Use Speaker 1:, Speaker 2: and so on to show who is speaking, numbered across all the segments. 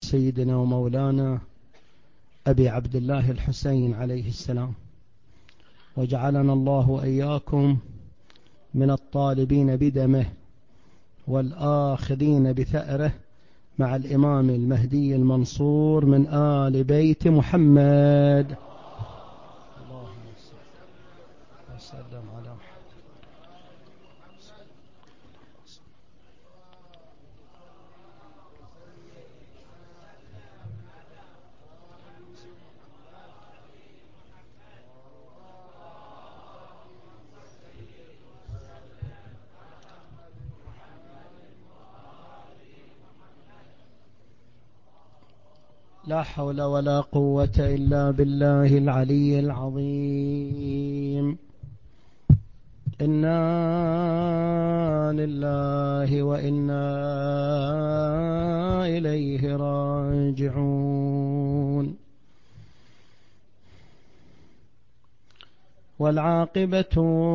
Speaker 1: سيدنا ومولانا أبي عبد الله الحسين عليه السلام، وجعلنا الله وإياكم من الطالبين بدمه والآخذين بثأره مع الإمام المهدي المنصور من آل بيت محمد. اللهم صل وسلم على محمد. لا حول ولا قوة إلا بالله العلي العظيم. إنا لله وإنا إليه راجعون. والعاقبة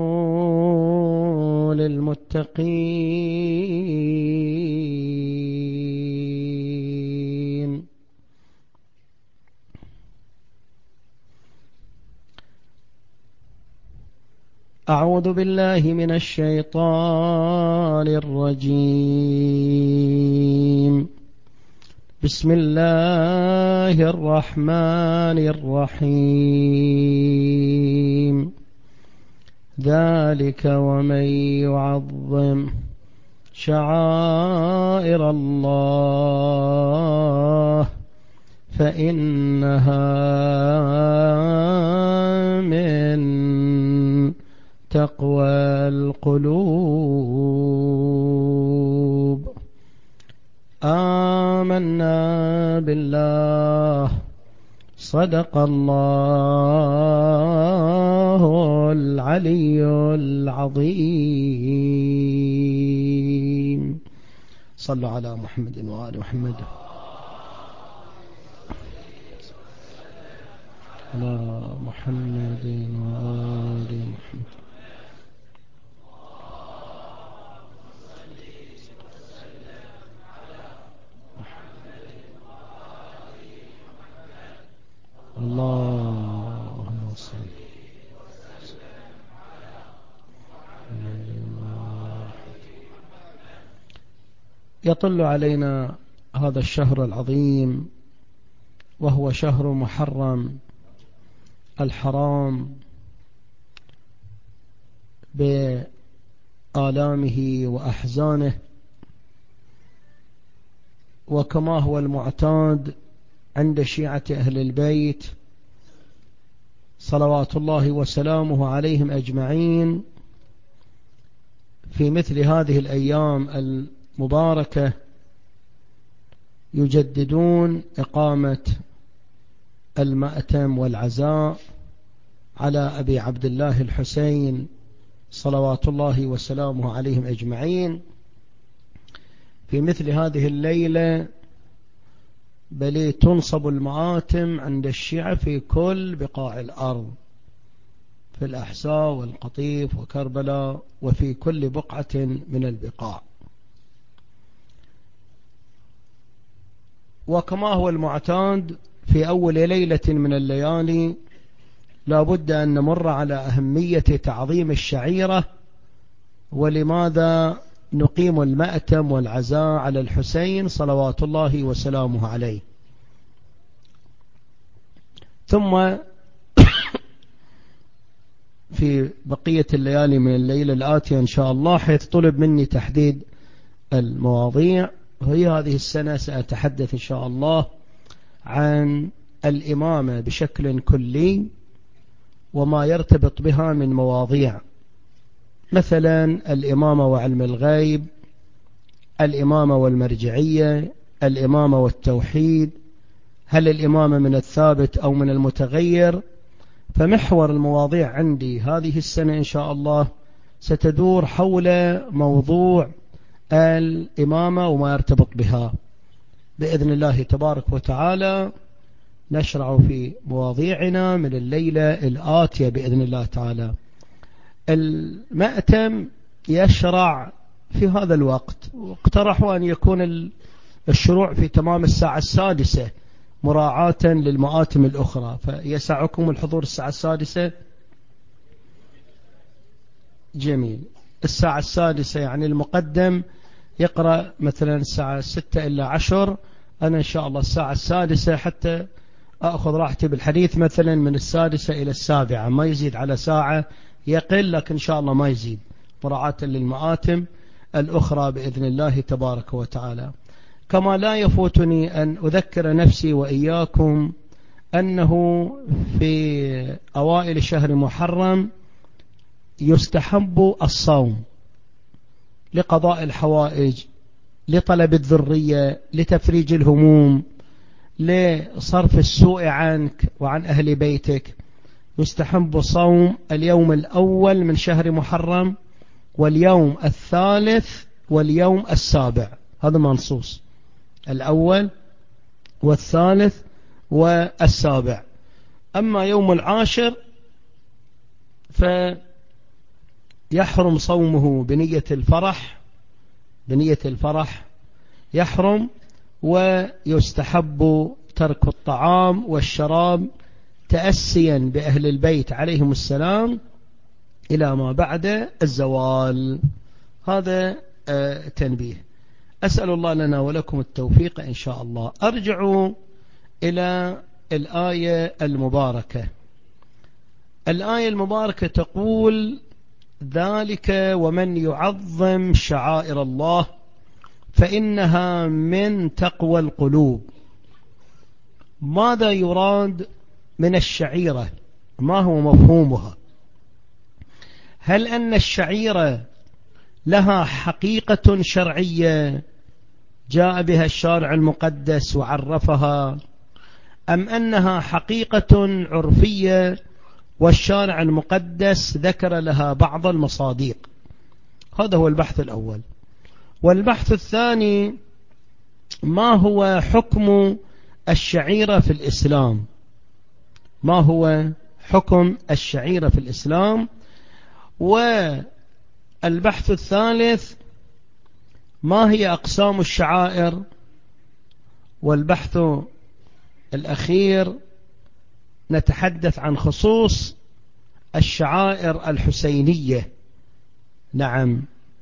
Speaker 1: للمتقين. أعوذ بالله من الشيطان الرجيم. بسم الله الرحمن الرحيم. ذلك ومن يعظم شعائر الله فإنها من تقوى القلوب. آمنا بالله صدق الله العلي العظيم. صلوا على محمد وآل محمد. على محمد وآل محمد. اللهم صل. يطل علينا هذا الشهر العظيم وهو شهر محرم الحرام بآلامه وأحزانه، وكما هو المعتاد عند شيعة أهل البيت صلوات الله وسلامه عليهم أجمعين، في مثل هذه الأيام المباركة يجددون إقامة المأتم والعزاء على أبي عبد الله الحسين صلوات الله وسلامه عليهم أجمعين في مثل هذه الليلة، بل تنصب المآتم عند الشيعة في كل بقاع الأرض، في الأحساء والقطيف وكربلاء وفي كل بقعة من البقاع. وكما هو المعتاد في أول ليلة من الليالي لا بد أن نمر على أهمية تعظيم الشعيرة، ولماذا نقيم المأتم والعزاء على الحسين صلوات الله وسلامه عليه. ثم في بقية الليالي من الليلة الآتية إن شاء الله، حيث طلب مني تحديد المواضيع، وهي هذه السنة سأتحدث إن شاء الله عن الإمامة بشكل كلي وما يرتبط بها من مواضيع، مثلا الإمامة وعلم الغيب، الإمامة والمرجعية، الإمامة والتوحيد، هل الإمامة من الثابت أو من المتغير. فمحور المواضيع عندي هذه السنة إن شاء الله ستدور حول موضوع الإمامة وما يرتبط بها. بإذن الله تبارك وتعالى نشرع في مواضيعنا من الليلة الآتية بإذن الله تعالى. المأتم يشرع في هذا الوقت، واقترحوا أن يكون الشروع في تمام الساعة 6 مراعاة للمآتم الأخرى. فيسعكم الحضور الساعة 6؟ جميل. الساعة 6 يعني المقدم يقرأ مثلا الساعة 6 إلا 10، أنا إن شاء الله الساعة 6 حتى أخذ راحتي بالحديث مثلا من 6 إلى 7، ما يزيد على ساعة، يقل لكن إن شاء الله ما يزيد، مراعاة للمآتم الأخرى بإذن الله تبارك وتعالى. كما لا يفوتني أن أذكر نفسي وإياكم أنه في أوائل شهر محرم يستحب الصوم لقضاء الحوائج، لطلب الذرية، لتفريج الهموم، لصرف السوء عنك وعن أهل بيتك. يستحب صوم اليوم الأول من شهر محرم واليوم الثالث واليوم السابع، هذا منصوص، الأول والثالث والسابع. أما يوم العاشر فيحرم صومه بنية الفرح يحرم، ويستحب ترك الطعام والشراب تأسيا بأهل البيت عليهم السلام إلى ما بعد الزوال. هذا تنبيه. أسأل الله لنا ولكم التوفيق إن شاء الله. أرجع إلى الآية المباركة. الآية المباركة تقول: ذلك ومن يعظم شعائر الله فإنها من تقوى القلوب. ماذا يراد من الشعيرة؟ ما هو مفهومها؟ هل أن الشعيرة لها حقيقة شرعية جاء بها الشارع المقدس وعرفها، أم أنها حقيقة عرفية والشارع المقدس ذكر لها بعض المصادق؟ هذا هو البحث الأول. والبحث الثاني: ما هو حكم الشعيرة في الإسلام؟ ما هو حكم الشعيرة في الإسلام؟ والبحث الثالث: ما هي أقسام الشعائر؟ والبحث الأخير نتحدث عن خصوص الشعائر الحسينية. نعم،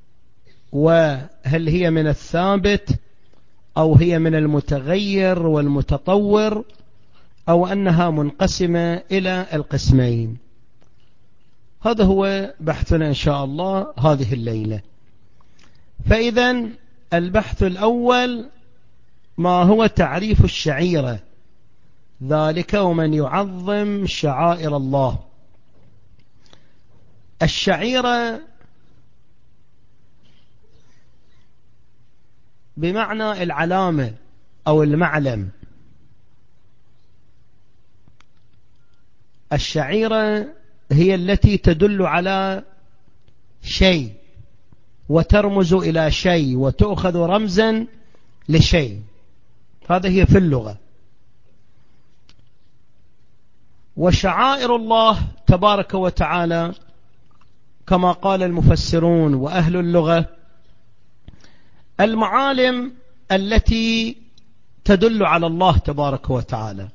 Speaker 1: وهل هي من الثابت أو هي من المتغير والمتطور، أو أنها منقسمة إلى القسمين؟ هذا هو بحثنا إن شاء الله هذه الليلة. فإذا البحث الأول: ما هو تعريف الشعيرة؟ ذلك ومن يعظم شعائر الله. الشعيرة بمعنى العلامة أو المعلم. الشعيرة هي التي تدل على شيء وترمز إلى شيء وتأخذ رمزا لشيء، هذا هي في اللغة. وشعائر الله تبارك وتعالى كما قال المفسرون وأهل اللغة: المعالم التي تدل على الله تبارك وتعالى.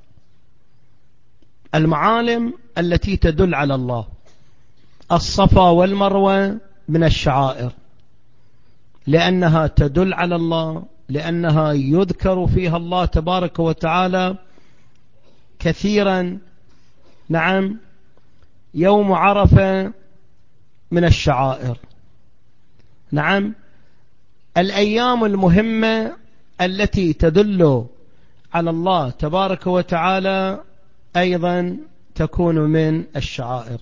Speaker 1: المعالم التي تدل على الله. الصفا والمروة من الشعائر لأنها تدل على الله، لأنها يذكر فيها الله تبارك وتعالى كثيرا. نعم، يوم عرفة من الشعائر. نعم، الأيام المهمة التي تدل على الله تبارك وتعالى أيضا تكون من الشعائر.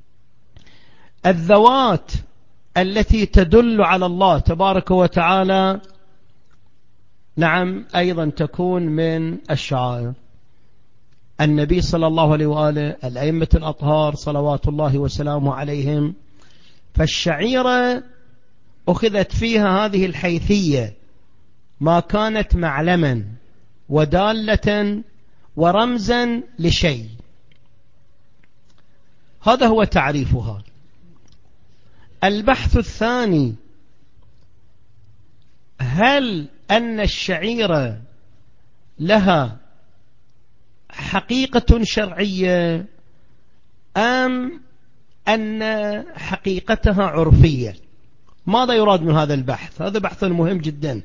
Speaker 1: الذوات التي تدل على الله تبارك وتعالى نعم أيضا تكون من الشعائر. النبي صلى الله عليه وآله، الأئمة الأطهار صلوات الله وسلامه عليهم. فالشعيرة أخذت فيها هذه الحيثية، ما كانت معلما ودالة ورمزا لشيء. هذا هو تعريفها. البحث الثاني: هل أن الشعيرة لها حقيقة شرعية أم أن حقيقتها عرفية؟ ماذا يراد من هذا البحث؟ هذا بحث مهم جدا.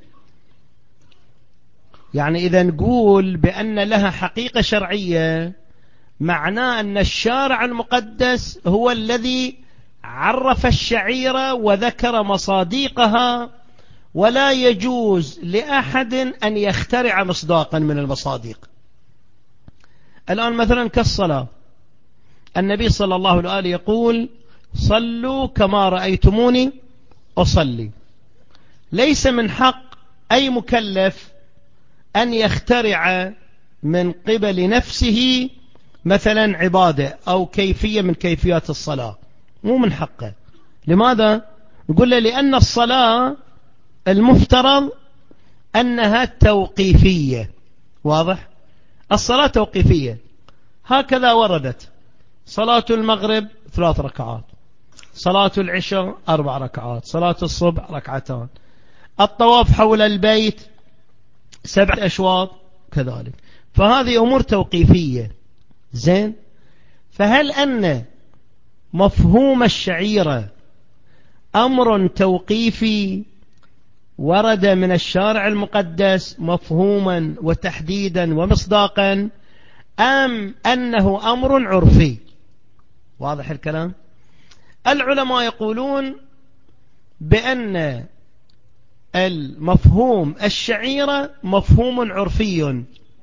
Speaker 1: يعني إذا نقول بأن لها حقيقة شرعية معناه أن الشارع المقدس هو الذي عرف الشعيرة وذكر مصاديقها، ولا يجوز لأحد أن يخترع مصداقا من المصاديق. الآن مثلا كالصلاة، النبي صلى الله عليه وآله يقول صلوا كما رأيتموني أصلي. ليس من حق أي مكلف أن يخترع من قبل نفسه مثلا عبادة أو كيفية من كيفيات الصلاة، مو من حقه. لماذا؟ نقول له لأن الصلاة المفترض أنها توقيفية. واضح؟ الصلاة توقيفية، هكذا وردت: صلاة المغرب 3 ركعات، صلاة العشاء 4 ركعات، صلاة الصبح 2 ركعتان، الطواف حول البيت 7 أشواط كذلك. فهذه أمور توقيفية. زين، فهل أن مفهوم الشعيرة أمر توقيفي ورد من الشارع المقدس مفهوما وتحديدا ومصداقا، أم أنه أمر عرفي؟ واضح الكلام؟ العلماء يقولون بأن المفهوم الشعيرة مفهوم عرفي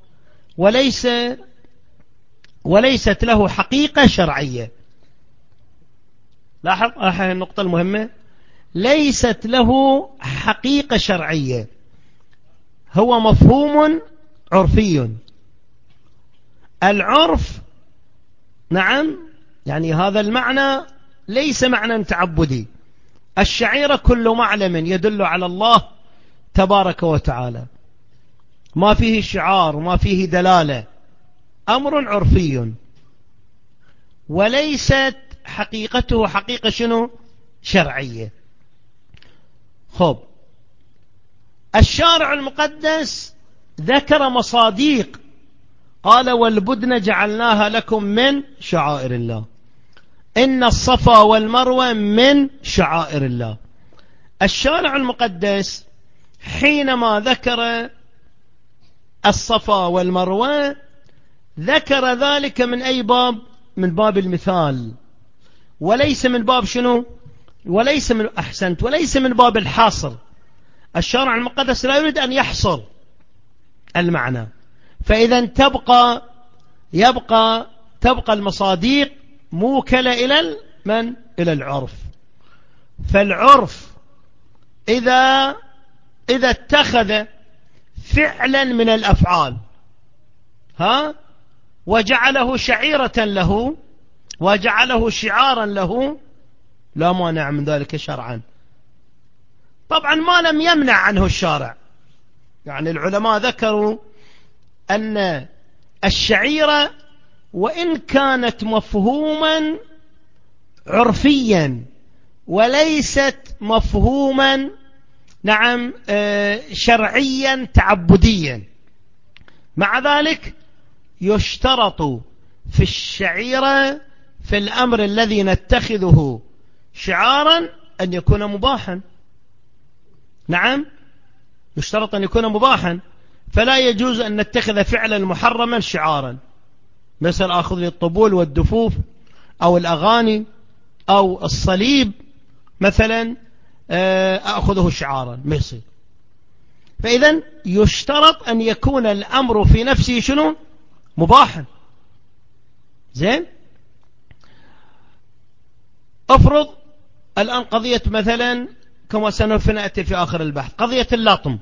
Speaker 1: وليست له حقيقة شرعية. لاحظ النقطة المهمة، ليست له حقيقة شرعية، هو مفهوم عرفي. العرف نعم، يعني هذا المعنى ليس معنى تعبدي. الشعيرة كل معلم يدل على الله تبارك وتعالى، ما فيه شعار وما فيه دلالة، أمر عرفي وليست حقيقته حقيقة شنو؟ شرعية. خب، الشارع المقدس ذكر مصاديق، قال والبدن جعلناها لكم من شعائر الله، إن الصفا والمروة من شعائر الله. الشارع المقدس حينما ذكر الصفا والمروة ذكر ذلك من أي باب؟ من باب المثال، وليس من باب شنو؟ وليس من باب الحاصر. الشارع المقدس لا يريد أن يحصر المعنى، فإذا تبقى المصاديق موكلة إلى إلى العرف. فالعرف إذا اتخذ فعلا من الأفعال وجعله شعيرة له وجعله شعارا له، لا مانع من ذلك شرعا. طبعا ما لم يمنع عنه الشارع. يعني العلماء ذكروا أن الشعيرة وإن كانت مفهوما عرفيا وليست مفهوما نعم شرعيا تعبديا، مع ذلك يشترط في الشعيرة في الأمر الذي نتخذه شعارا أن يكون مباحا. نعم، يشترط أن يكون مباحا، فلا يجوز أن نتخذ فعلا محرما شعارا، مثل أخذ الطبول والدفوف أو الأغاني أو الصليب مثلا أخذه شعارا، ما يصير. فإذا يشترط أن يكون الأمر في نفسه شنو؟ مباحا. زين، أفرض الآن قضية مثلا كما سنأتي في آخر البحث، قضية اللطم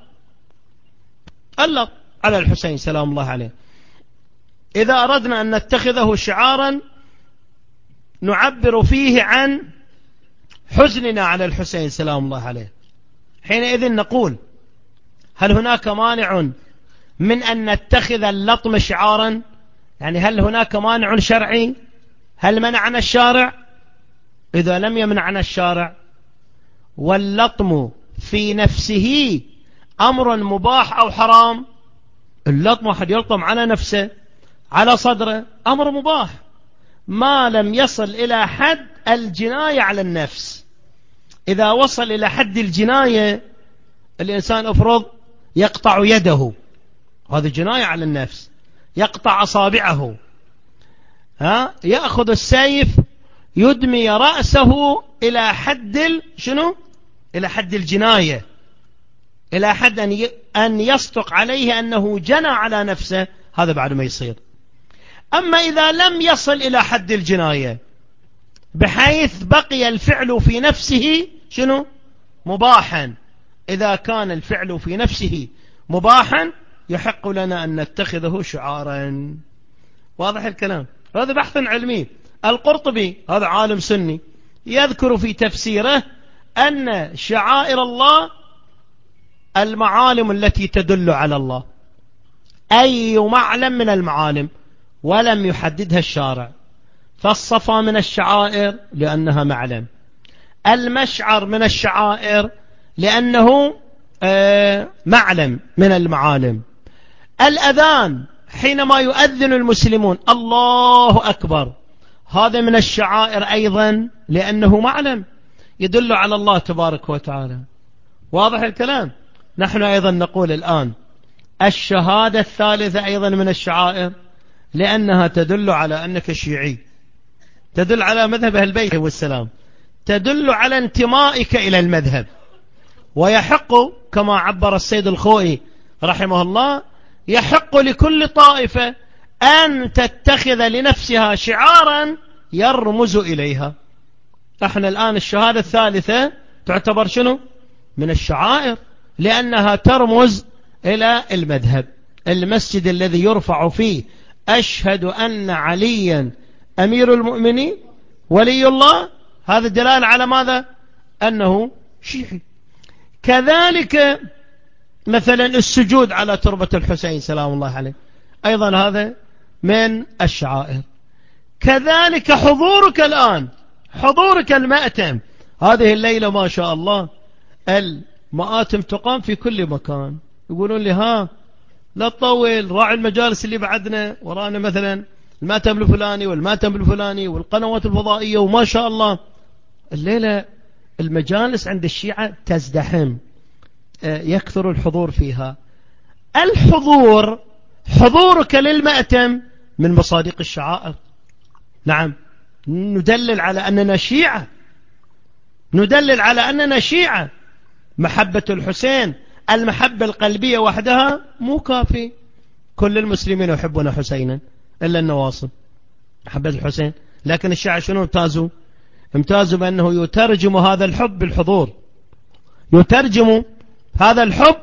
Speaker 1: على الحسين سلام الله عليه. إذا أردنا أن نتخذه شعارا نعبر فيه عن حزننا على الحسين سلام الله عليه، حينئذ نقول هل هناك مانع من أن نتخذ اللطم شعارا؟ يعني هل هناك مانع شرعي؟ هل منعنا الشارع؟ إذا لم يمنعنا الشارع واللطم في نفسه أمر مباح أو حرام؟ اللطم، واحد يلطم على نفسه على صدره، أمر مباح ما لم يصل إلى حد الجناية على النفس. إذا وصل إلى حد الجناية، الإنسان أفرض يقطع يده، هذا جناية على النفس، يقطع أصابعه، يأخذ السيف يدمي رأسه إلى حد شنو؟ إلى حد الجناية، إلى حد أن يصدق عليه أنه جنى على نفسه، هذا بعد ما يصير. أما إذا لم يصل إلى حد الجناية بحيث بقي الفعل في نفسه شنو؟ مباحا، إذا كان الفعل في نفسه مباحا يحق لنا أن نتخذه شعارا. واضح الكلام؟ هذا بحث علمي. القرطبي هذا عالم سني يذكر في تفسيره أن شعائر الله المعالم التي تدل على الله، أي معلم من المعالم، ولم يحددها الشارع. فالصفا من الشعائر لأنها معلم، المشعر من الشعائر لأنه معلم من المعالم، الأذان حينما يؤذن المسلمون الله أكبر هذا من الشعائر أيضا لأنه معلم يدل على الله تبارك وتعالى. واضح الكلام؟ نحن أيضا نقول الآن الشهادة الثالثة أيضا من الشعائر لأنها تدل على أنك شيعي، تدل على مذهب أهل البيت والسلام، تدل على انتمائك إلى المذهب. ويحق كما عبر السيد الخوئي رحمه الله، يحق لكل طائفة أن تتخذ لنفسها شعارا يرمز إليها. احنا الآن الشهادة الثالثة تعتبر شنو؟ من الشعائر لأنها ترمز إلى المذهب. المسجد الذي يرفع فيه أشهد أن عليا أمير المؤمنين ولي الله، هذا دلالة على ماذا؟ أنه شيعي. كذلك مثلا السجود على تربة الحسين سلام الله عليه أيضا هذا من الشعائر. كذلك حضورك الآن، حضورك المأتم، هذه الليلة ما شاء الله المآتم تقام في كل مكان. يقولون لي لا تطول، راعي المجالس اللي بعدنا ورانا مثلا المأتم الفلاني والمأتم الفلاني والقنوات الفضائية، وما شاء الله الليلة المجالس عند الشيعة تزدحم، يكثر الحضور فيها. الحضور، حضورك للمأتم من مصادق الشعائر. نعم، ندلل على أننا شيعة، ندلل على أننا شيعة. محبة الحسين المحبة القلبية وحدها مو كافي، كل المسلمين يحبون حسينا إلا النواصب محبة الحسين. لكن الشيعة شنو امتازوا؟ امتازوا بأنه يترجم هذا الحب بالحضور، يترجم هذا الحب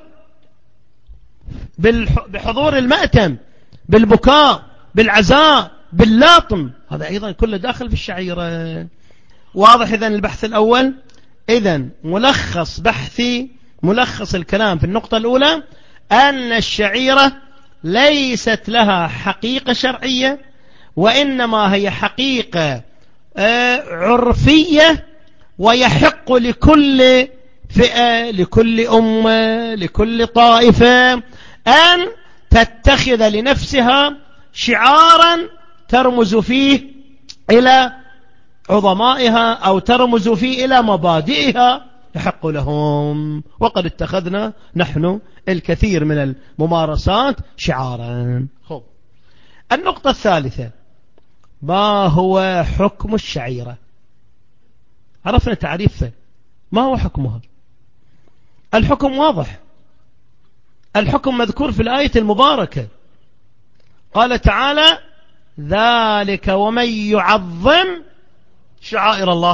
Speaker 1: بحضور المأتم، بالبكاء، بالعزاء، باللاطم، هذا أيضا كله داخل في الشعيرة. واضح إذن البحث الأول؟ إذن ملخص بحثي، ملخص الكلام في النقطة الأولى أن الشعيرة ليست لها حقيقة شرعية، وإنما هي حقيقة عرفية، ويحق لكل فئة، لكل أمة، لكل طائفة أن تتخذ لنفسها شعارا ترمز فيه إلى عظمائها أو ترمز فيه إلى مبادئها، يحق لهم. وقد اتخذنا نحن الكثير من الممارسات شعارا. خب، النقطة الثالثة، ما هو حكم الشعيرة؟ عرفنا تعريفها، ما هو حكمها؟ الحكم واضح، الحكم مذكور في الآية المباركة، قال تعالى ذلك ومن يعظم شعائر الله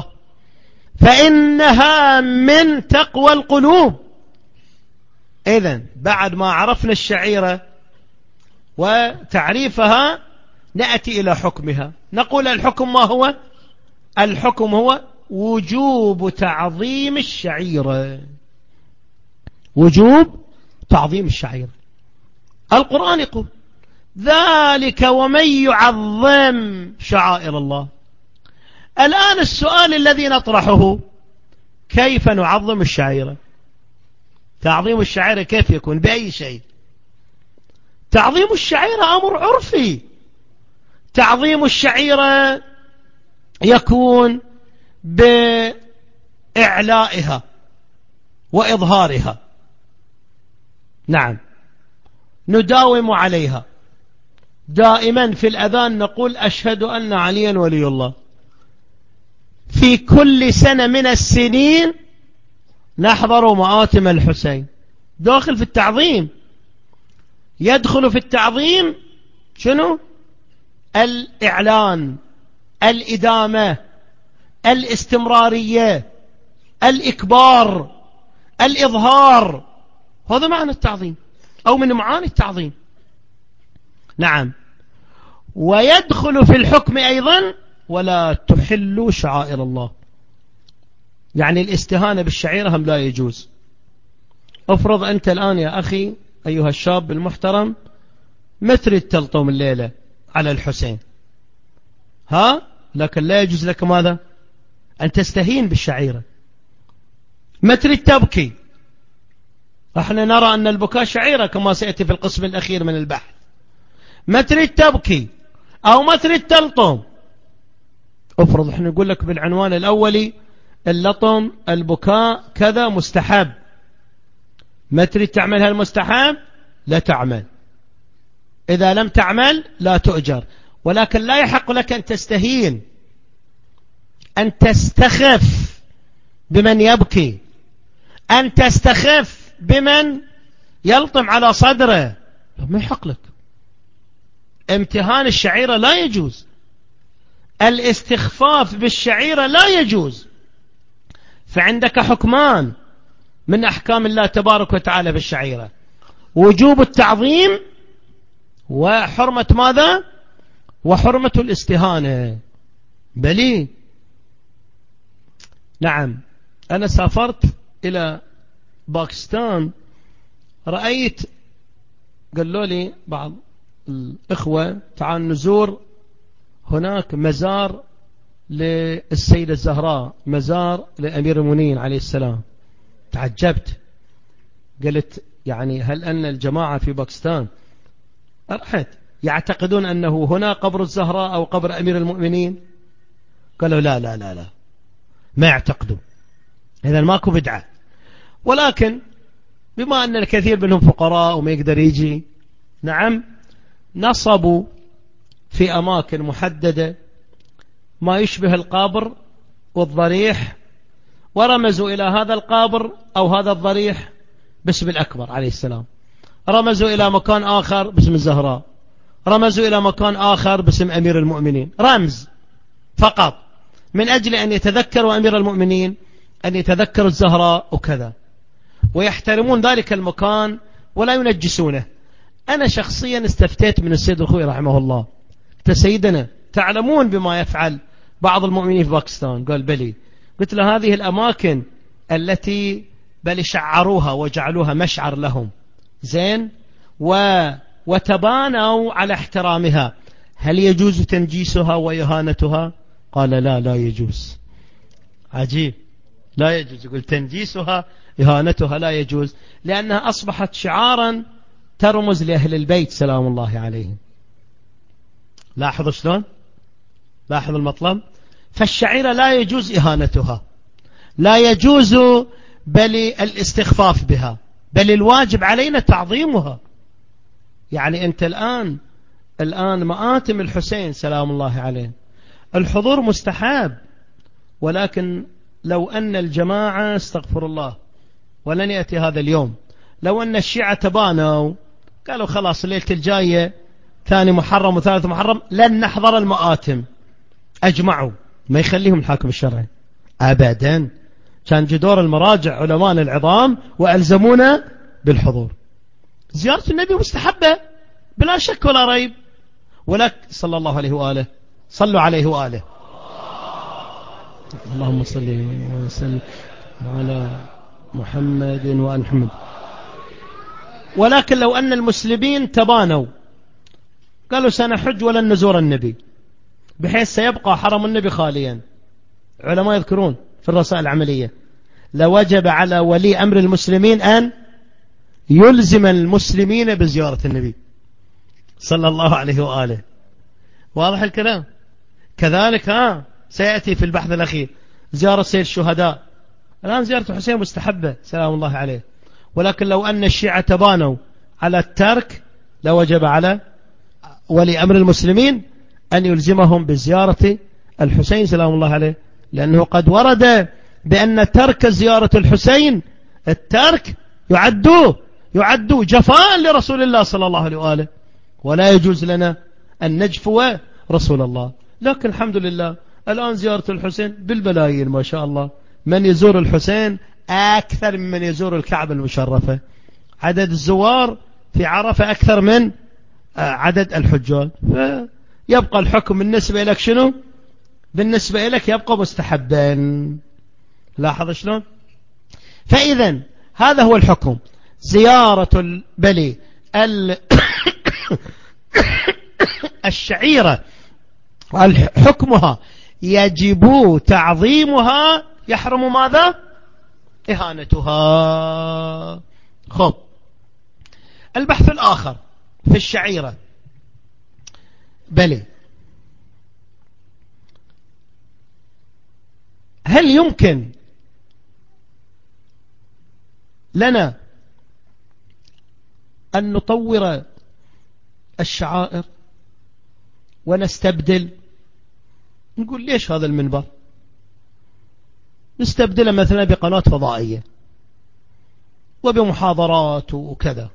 Speaker 1: فإنها من تقوى القلوب. إذن بعد ما عرفنا الشعيرة وتعريفها نأتي إلى حكمها. نقول الحكم ما هو؟ الحكم هو وجوب تعظيم الشعيرة، وجوب تعظيم الشعيرة. القرآن يقول ذلك ومن يعظم شعائر الله. الآن السؤال الذي نطرحه كيف نعظم الشعيرة؟ تعظيم الشعيرة كيف يكون؟ بأي شيء؟ تعظيم الشعيرة أمر عرفي. تعظيم الشعيرة يكون بإعلائها وإظهارها. نعم، نداوم عليها دائما. في الأذان نقول أشهد أن عليا ولي الله. في كل سنة من السنين نحضر مآتم الحسين. داخل في التعظيم. يدخل في التعظيم شنو؟ الإعلان، الإدامة، الاستمرارية، الإكبار، الإظهار. هذا معنى التعظيم أو من معاني التعظيم. نعم. ويدخل في الحكم أيضا ولا تحلوا شعائر الله، يعني الاستهانة بالشعيرة هم لا يجوز. افرض أنت الآن يا أخي أيها الشاب المحترم ما تريد تلطم الليلة على الحسين، لكن لا يجوز لك ماذا؟ أن تستهين بالشعيرة. ما تريد تبكي، احنا نرى أن البكاء شعيرة كما سيأتي في القسم الأخير من البحث. ما تريد تبكي أو ما تريد تلطم، افرض احنا نقول لك بالعنوان الأولي اللطم البكاء كذا مستحب، ما تريد تعمل هالمستحب لا تعمل، إذا لم تعمل لا تؤجر. ولكن لا يحق لك أن تستهين، أن تستخف بمن يبكي، أن تستخف بمن يلطم على صدره، ما يحق لك. امتهان الشعيرة لا يجوز، الاستخفاف بالشعيرة لا يجوز. فعندك حكمان من أحكام الله تبارك وتعالى بالشعيرة: وجوب التعظيم وحرمة ماذا؟ وحرمة الاستهانة. بلي نعم، أنا سافرت إلى باكستان، رأيت قالوا لي بعض الإخوة تعال نزور هناك مزار للسيدة الزهراء، مزار لأمير المؤمنين عليه السلام. تعجبت، قلت يعني هل أن الجماعة في باكستان رحت يعتقدون أنه هنا قبر الزهراء أو قبر أمير المؤمنين؟ قالوا لا لا لا لا، ما يعتقدوا، إذن ماكو بدعة. ولكن بما أن الكثير منهم فقراء وما يقدر يجي، نعم، نصبوا في أماكن محددة ما يشبه القبر والضريح، ورمزوا إلى هذا القبر أو هذا الضريح باسم الأكبر عليه السلام، رمزوا إلى مكان آخر باسم الزهراء، رمزوا إلى مكان آخر باسم أمير المؤمنين، رمز فقط من أجل أن يتذكروا أمير المؤمنين، أن يتذكروا الزهراء وكذا، ويحترمون ذلك المكان ولا ينجسونه. أنا شخصيا استفتيت من السيد الخوي رحمه الله: سيدنا تعلمون بما يفعل بعض المؤمنين في باكستان؟ قال بلي. قلت له هذه الأماكن التي بل شعروها وجعلوها مشعر لهم زين وتبانوا على احترامها، هل يجوز تنجيسها وإهانتها؟ قال لا، لا يجوز. عجيب، لا يجوز. يقول تنجيسها إهانتها لا يجوز، لأنها أصبحت شعارا ترمز لأهل البيت سلام الله عليهم. لاحظوا شلون، لاحظ المطلب. فالشعيرة لا يجوز إهانتها، لا يجوز بل الاستخفاف بها، بل الواجب علينا تعظيمها. يعني أنت الآن مآتم الحسين سلام الله عليه الحضور مستحب، ولكن لو أن الجماعة استغفر الله ولن يأتي هذا اليوم، لو أن الشيعة تبانوا قالوا خلاص الليلة الجاية 2 محرم و3 محرم لن نحضر المآتم، أجمعوا، ما يخليهم الحاكم الشرعي أبدا. كان جدور المراجع علماء العظام وألزمونا بالحضور. زيارة النبي مستحبة بلا شك ولا ريب، ولك صلى الله عليه وآله، صلوا عليه وآله. اللهم صل وسلم على محمد وآل محمد. ولكن لو أن المسلمين تبانوا قالوا سنحج ولن نزور النبي، بحيث سيبقى حرم النبي خاليا، علماء يذكرون في الرسائل العملية لوجب على ولي أمر المسلمين أن يلزم المسلمين بزيارة النبي صلى الله عليه وآله. واضح الكلام؟ كذلك سيأتي في البحث الأخير زيارة سيد الشهداء. الآن زيارة الحسين مستحبة سلام الله عليه، ولكن لو أن الشيعة تبانوا على الترك لوجب على ولي أمر المسلمين أن يلزمهم بزيارة الحسين سلام الله عليه، لأنه قد ورد بأن ترك زيارة الحسين الترك يعد جفاء لرسول الله صلى الله عليه وآله، ولا يجوز لنا أن نجفو رسول الله. لكن الحمد لله الآن زيارة الحسين بالبلايين ما شاء الله، من يزور الحسين أكثر من يزور الكعبة المشرفة، عدد الزوار في عرفة أكثر من عدد الحجاج، فيبقى الحكم بالنسبة لك شنو؟ بالنسبة لك يبقى مستحبا. لاحظ شلون؟ فإذا هذا هو الحكم، زيارة الشعيرة حكمها يجب تعظيمها، يحرم ماذا؟ إهانتها. خب، البحث الآخر في الشعيرة هل يمكن لنا أن نطور الشعائر ونستبدل؟ نقول ليش هذا المنبر نستبدله مثلا بقناة فضائية وبمحاضرات وكذا؟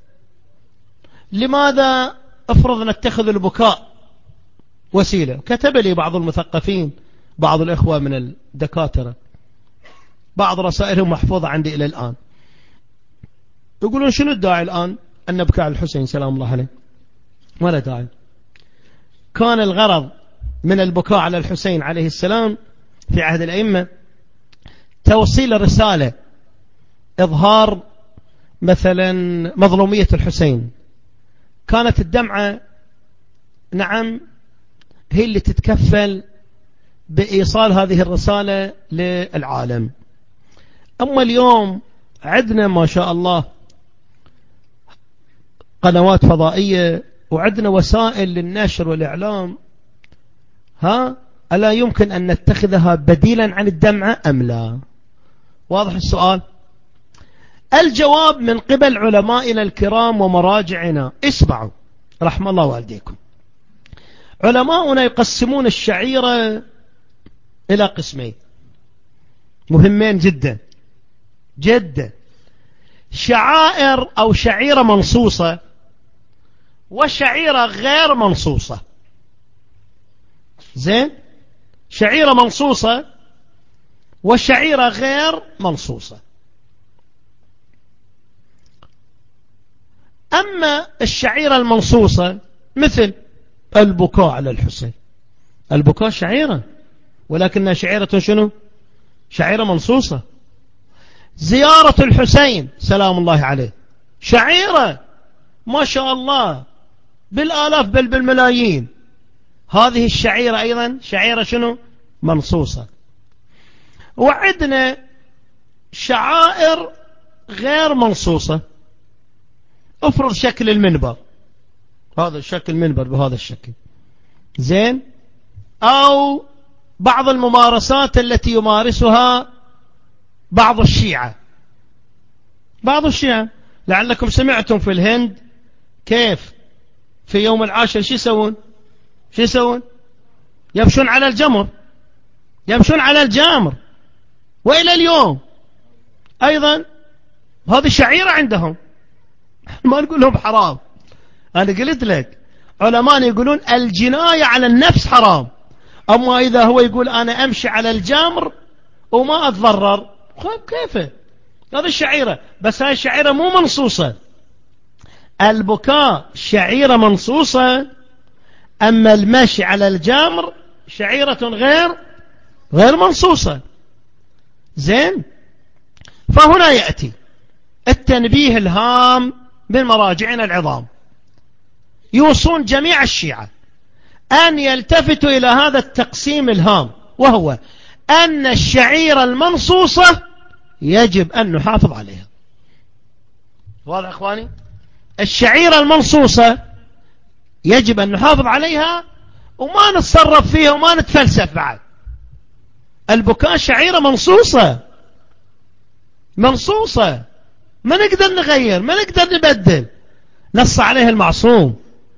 Speaker 1: لماذا افرض نتخذ البكاء وسيلة؟ كتب لي بعض المثقفين، بعض الإخوة من الدكاترة، بعض رسائلهم محفوظة عندي إلى الآن، يقولون شنو الداعي الآن أن نبكى على الحسين سلام الله عليه؟ ولا داعي. كان الغرض من البكاء على الحسين عليه السلام في عهد الأئمة توصيل رسالة، إظهار مثلا مظلومية الحسين. كانت الدمعة نعم هي اللي تتكفل بإيصال هذه الرسالة للعالم. أما اليوم عندنا ما شاء الله قنوات فضائية وعندنا وسائل للنشر والإعلام، ألا يمكن أن نتخذها بديلا عن الدمعة أم لا؟ واضح السؤال؟ الجواب من قبل علمائنا الكرام ومراجعنا. اسمعوا رحم الله والديكم. علماؤنا يقسمون الشعيرة إلى قسمين مهمين جدا جدا: شعائر أو شعيرة منصوصة وشعيرة غير منصوصة. زين؟ شعيرة منصوصة وشعيرة غير منصوصة. أما الشعيرة المنصوصة مثل البكاء على الحسين، البكاء شعيرة ولكنها شعيرة شنو؟ شعيرة منصوصة. زيارة الحسين سلام الله عليه شعيرة ما شاء الله بالآلاف بل بالملايين، هذه الشعيرة أيضا شعيرة شنو؟ منصوصة. وعندنا شعائر غير منصوصة. افرض شكل المنبر، هذا شكل المنبر بهذا الشكل، زين؟ أو بعض الممارسات التي يمارسها بعض الشيعة. لعلكم سمعتم في الهند كيف في يوم العاشر شو يسوون؟ يمشون على الجمر، وإلى اليوم أيضا هذه شعيرة عندهم. ما نقول لهم حرام، أنا قلت لك علماء يقولون الجناية على النفس حرام، أما إذا هو يقول أنا أمشي على الجمر وما أتضرر، كيف؟ هذه الشعيرة، بس هاي الشعيرة مو منصوصة. البكاء شعيرة منصوصة، أما المشي على الجمر شعيرة غير منصوصة. زين؟ فهنا يأتي التنبيه الهام من مراجعنا العظام، يوصون جميع الشيعة أن يلتفتوا إلى هذا التقسيم الهام، وهو أن الشعيرة المنصوصة يجب أن نحافظ عليها. واضح اخواني؟ الشعيرة المنصوصة يجب ان نحافظ عليها وما نتصرف فيها وما نتفلسف بعد. البكاء شعيرة منصوصة منصوصة، ما نقدر نغير، ما نقدر نبدل، نص عليه المعصوم.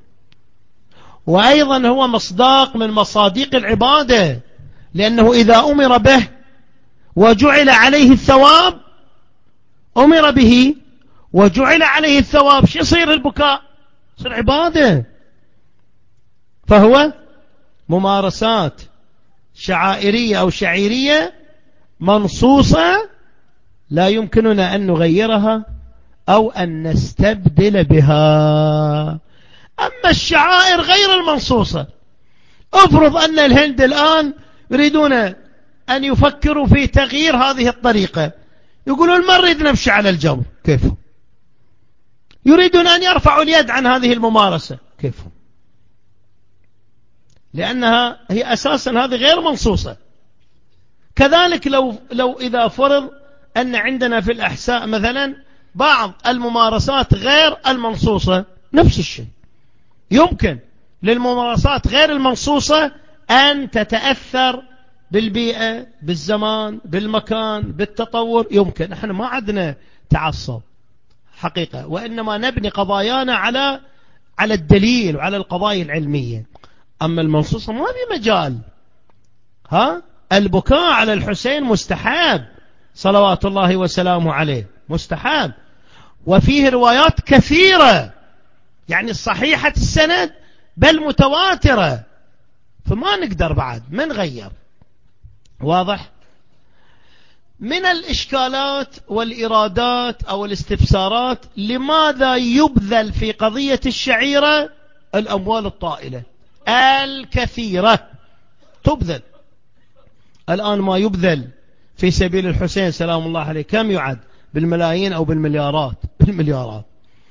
Speaker 1: وأيضا هو مصداق من مصاديق العبادة، لأنه إذا أمر به وجعل عليه الثواب، أمر به وجعل عليه الثواب، شو يصير البكاء؟ يصير عبادة. فهو ممارسات شعائرية أو شعيرية منصوصة لا يمكننا أن نغيرها أو أن نستبدل بها. أما الشعائر غير المنصوصة، افرض أن الهند الآن يريدون أن يفكروا في تغيير هذه الطريقة، يقولون ما نريد نمشي على الجمر، كيف؟ يريدون أن يرفعوا اليد عن هذه الممارسة، كيف؟ لأنها هي أساسا هذه غير منصوصة. كذلك لو إذا فرض أن عندنا في الأحساء مثلا بعض الممارسات غير المنصوصة، نفس الشيء يمكن للممارسات غير المنصوصة أن تتأثر بالبيئة، بالزمان، بالمكان، بالتطور. يمكن. احنا ما عندنا تعصب حقيقة، وإنما نبني قضايانا على الدليل وعلى القضايا العلمية. أما المنصوصة ما في مجال. البكاء على الحسين مستحب صلوات الله وسلامه عليه، مستحب، وفيه روايات كثيرة يعني صحيحة السند بل متواترة، فما نقدر بعد ما نغير. واضح؟ من الإشكالات والإرادات أو الاستفسارات، لماذا يبذل في قضية الشعيرة الأموال الطائلة الكثيرة؟ تبذل الآن ما يبذل في سبيل الحسين سلام الله عليه كم يعد؟ بالملايين أو بالمليارات؟ بالمليارات.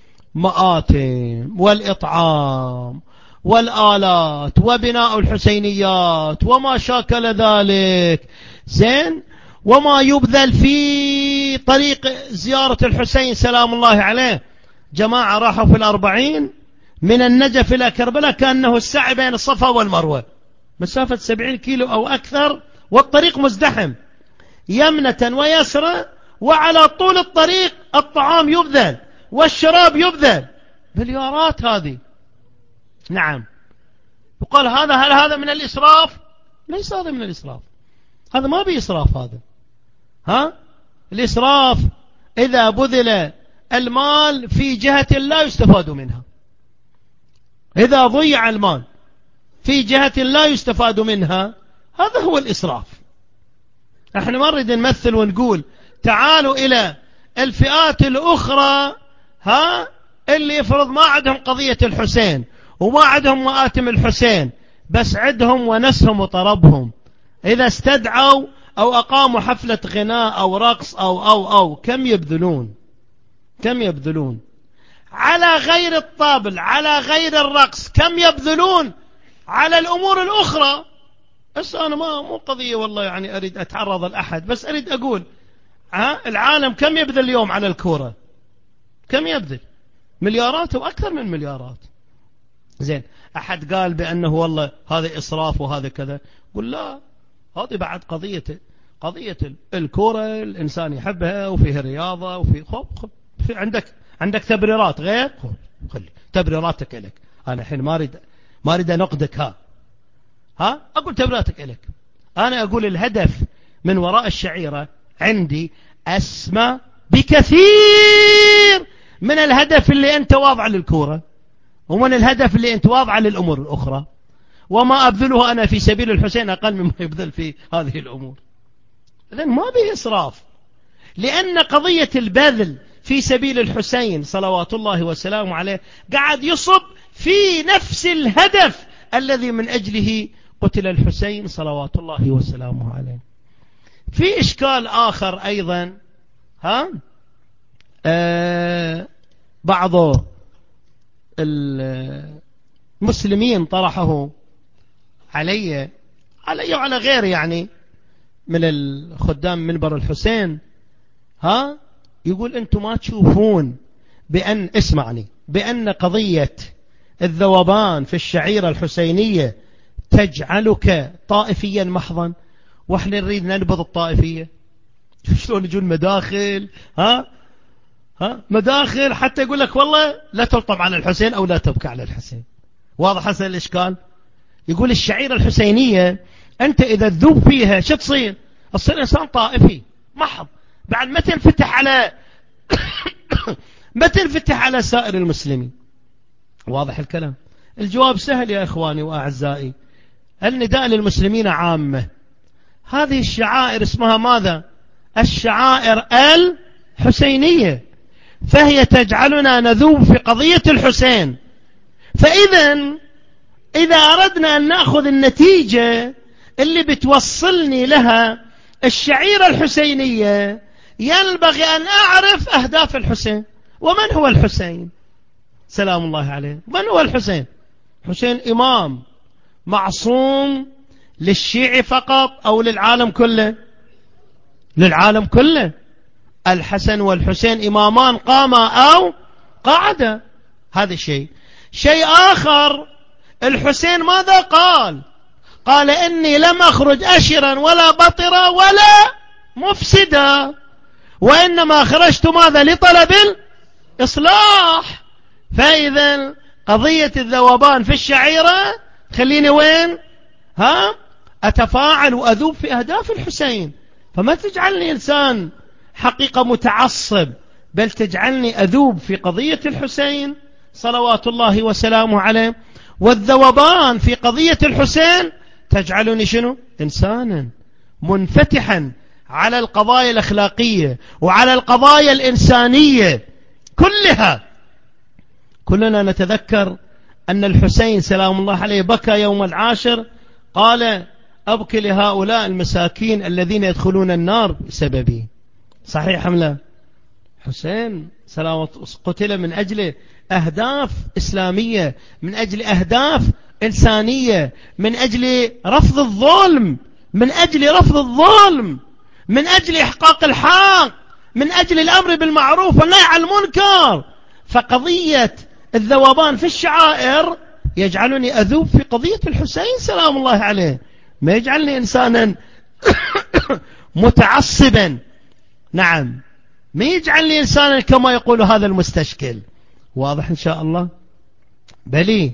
Speaker 1: مآتم والإطعام والآلات وبناء الحسينيات وما شاكل ذلك، زين، وما يبذل في طريق زيارة الحسين سلام الله عليه. جماعة راحوا في 40 من النجف إلى كربلاء كأنه السعي بين الصفا والمروة، مسافة 70 كيلو أو أكثر، والطريق مزدحم يمنة ويسرى، وعلى طول الطريق الطعام يبذل والشراب يبذل، مليارات هذه. نعم. يقال هل هذا من الإسراف؟ ليس هذا من الإسراف، هذا ما بإسراف. هذا الإسراف إذا بذل المال في جهة لا يستفاد منها، إذا ضيع المال في جهة لا يستفاد منها، هذا هو الإسراف. احنا ما نريد نمثل ونقول تعالوا إلى الفئات الأخرى اللي يفرض ما عندهم قضية الحسين وما عندهم مآتم الحسين، بس عندهم ونسهم وطربهم، إذا استدعوا أو أقاموا حفلة غناء أو رقص أو كم يبذلون، كم يبذلون على غير الطابل، على غير الرقص، كم يبذلون على الأمور الأخرى. بس أنا مو قضية والله يعني أريد أتعرض لأحد، بس أريد أقول العالم كم يبذل اليوم على الكورة؟ كم يبذل؟ مليارات وأكثر من مليارات. زين، أحد قال بأنه والله هذا إسراف وهذا كذا، قل لا، هذه بعد قضية الكورة الإنسان يحبها وفيها رياضة وفي في عندك تبريرات غير، خلي تبريراتك لك. أنا الحين ما أريد أنقدك، أقول تبريراتك لك. أنا أقول الهدف من وراء الشعيرة عندي أسمى بكثير من الهدف اللي أنت واضع للكورة، ومن الهدف اللي أنت واضع للأمور الأخرى. وما أبذله أنا في سبيل الحسين أقل مما يبذل في هذه الأمور. إذن ما به إسراف، لأن قضية البذل في سبيل الحسين صلوات الله وسلامه عليه قاعد يصب في نفس الهدف الذي من أجله قتل الحسين صلوات الله وسلامه عليه. في إشكال آخر أيضا، بعض المسلمين طرحه علي وعلى غير يعني من الخدام منبر الحسين، يقول أنتم ما تشوفون بأن قضية الذوبان في الشعيرة الحسينية تجعلك طائفيا محضا، واحنا نريد ننبض الطائفية. شلون يجون مداخل مداخل حتى يقول لك والله لا تلطم على الحسين أو لا تبكى على الحسين. واضح هذا الإشكال؟ يقول الشعيرة الحسينية أنت إذا تذوب فيها شو تصير إنسان طائفي محض، بعد ما تنفتح على سائر المسلمين. واضح الكلام؟ الجواب سهل يا إخواني وأعزائي. النداء للمسلمين عامة، هذه الشعائر اسمها ماذا؟ الشعائر الحسينية، فهي تجعلنا نذوب في قضية الحسين. إذا أردنا أن نأخذ النتيجة اللي بتوصلني لها الشعيرة الحسينية، ينبغي أن أعرف أهداف الحسين. ومن هو الحسين سلام الله عليه؟ من هو الحسين؟ حسين إمام معصوم للشيعي فقط أو للعالم كله؟ للعالم كله. الحسن والحسين إمامان قاما أو قعدا، هذا شيء آخر. الحسين ماذا قال؟ قال إني لم أخرج أشرا ولا بطرا ولا مفسدا، وإنما خرجت ماذا؟ لطلب الإصلاح. فإذا قضية الذوبان في الشعيرة خليني وين؟ أتفاعل وأذوب في أهداف الحسين. فما تجعلني إنسان حقيقة متعصب، بل تجعلني أذوب في قضية الحسين صلوات الله وسلامه عليه. والذوبان في قضية الحسين تجعلني شنو؟ إنسانا منفتحا على القضايا الأخلاقية وعلى القضايا الإنسانية كلها. كلنا نتذكر أن الحسين سلام الله عليه بكى يوم العاشر، قال أبكي لهؤلاء المساكين الذين يدخلون النار بسببي. صحيح أم لا؟ حسين سلام قتل من أجل أهداف إسلامية، من أجل أهداف إنسانية، من أجل رفض الظلم، من أجل إحقاق الحق، من أجل الأمر بالمعروف والنهي عن المنكر. فقضية الذوبان في الشعائر يجعلني أذوب في قضية الحسين سلام الله عليه، ما يجعلني إنسانا متعصبا. نعم، ما يجعلني إنسانا كما يقول هذا المستشكل. واضح إن شاء الله؟ بلي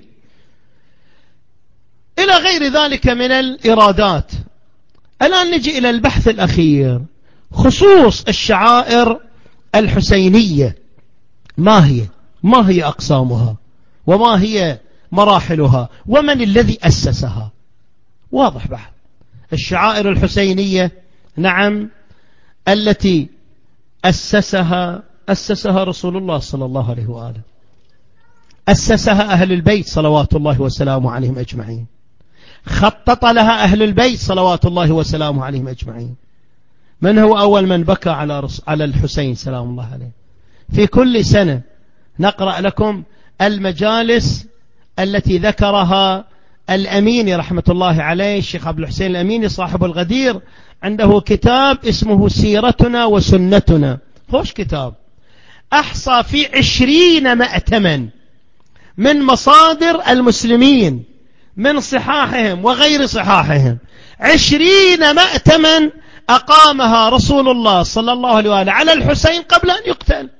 Speaker 1: إلى غير ذلك من الإرادات. الآن نجي إلى البحث الأخير، خصوص الشعائر الحسينية. ما هي أقسامها، وما هي مراحلها، ومن الذي أسسها؟ واضح بحث الشعائر الحسينية. نعم، التي أسسها رسول الله صلى الله عليه وآله، أسسها أهل البيت صلوات الله وسلامه عليهم أجمعين، خطط لها أهل البيت صلوات الله وسلامه عليهم أجمعين. من هو أول من بكى على الحسين سلام الله عليه؟ في كل سنة نقرأ لكم المجالس التي ذكرها الأميني رحمة الله عليه، الشيخ عبد الحسين الأميني صاحب الغدير، عنده كتاب اسمه سيرتنا وسنتنا. خوش كتاب، أحصى في 20 مأتما من مصادر المسلمين، من صحاحهم وغير صحاحهم، 20 مأتما أقامها رسول الله صلى الله عليه وآله على الحسين قبل أن يقتل.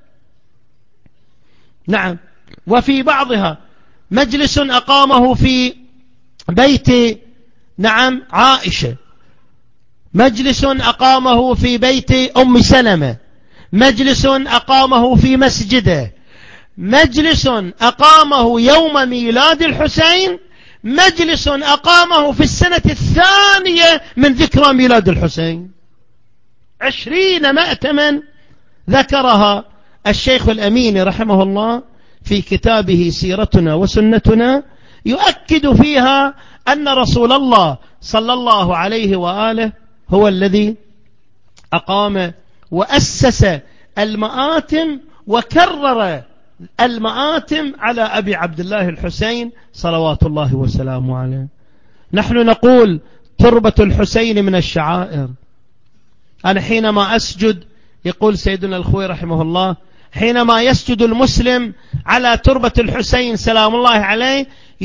Speaker 1: نعم، وفي بعضها مجلس أقامه في بيت نعم عائشة، مجلس أقامه في بيت أم سلمة، مجلس أقامه في مسجده، مجلس أقامه يوم ميلاد الحسين، مجلس أقامه في السنة 2 من ذكرى ميلاد الحسين. 20 مأتما ذكرها الشيخ الأمين رحمه الله في كتابه سيرتنا وسنتنا، يؤكد فيها أن رسول الله صلى الله عليه وآله هو الذي أقام وأسس المآتم وكرر المآتم على أبي عبد الله الحسين صلوات الله وسلامه عليه. نحن نقول تربة الحسين من الشعائر. أنا حينما أسجد، يقول سيدنا الخوي رحمه الله، حينما يسجد المسلم على تربة الحسين سلام الله عليه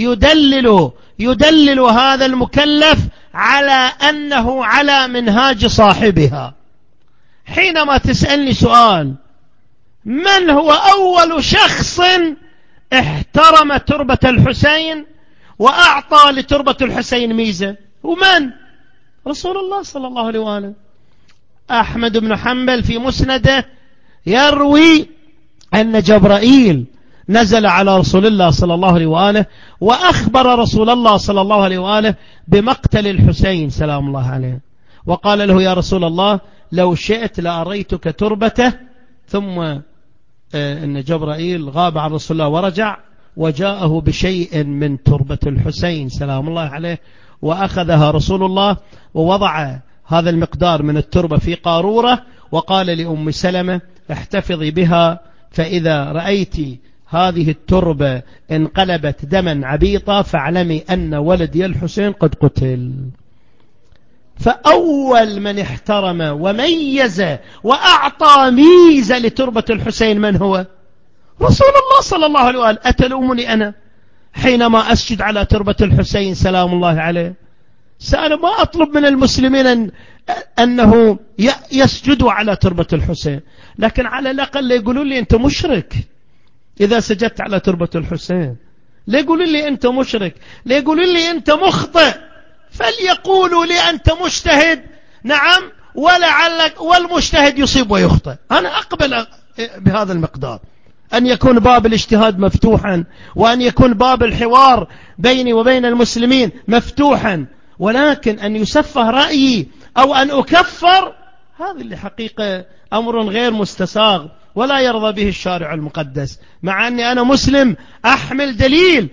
Speaker 1: يدلل هذا المكلف على أنه على منهاج صاحبها. حينما تسألني سؤال: من هو أول شخص احترم تربة الحسين وأعطى لتربة الحسين ميزة؟ ومن؟ رسول الله صلى الله عليه وآله. أحمد بن حنبل في مسنده يروي أن جبرائيل نزل على رسول الله صلى الله عليه وآله وأخبر رسول الله صلى الله عليه وآله بمقتل الحسين سلام الله عليه، وقال له: يا رسول الله لو شئت لأريتك تربته. ثم أن جبرائيل غاب عن رسول الله ورجع وجاءه بشيء من تربة الحسين سلام الله عليه، وأخذها رسول الله ووضع هذا المقدار من التربة في قارورة، وقال لأم سلمة: احتفظي بها، فإذا رأيت هذه التربة انقلبت دما عبيطا فاعلمي أن ولدي الحسين قد قتل. فأول من احترم وميز وأعطى ميزة لتربة الحسين من هو؟ رسول الله صلى الله عليه وآله. أتلومني أنا حينما أسجد على تربة الحسين سلام الله عليه؟ سأنا ما أطلب من المسلمين أنه يسجدوا على تربة الحسين، لكن على الأقل يقولوا لي أنت مشرك إذا سجدت على تربة الحسين. لا يقولوا لي أنت مشرك، لا يقولوا لي أنت مخطئ، فليقولوا لي أنت مجتهد. نعم، ولعلك والمجتهد يصيب ويخطئ. أنا أقبل بهذا المقدار، أن يكون باب الاجتهاد مفتوحا، وأن يكون باب الحوار بيني وبين المسلمين مفتوحا، ولكن أن يسفه رأيي أو أن أكفر، هذا اللي حقيقة أمر غير مستساغ ولا يرضى به الشارع المقدس، مع أني أنا مسلم أحمل دليل،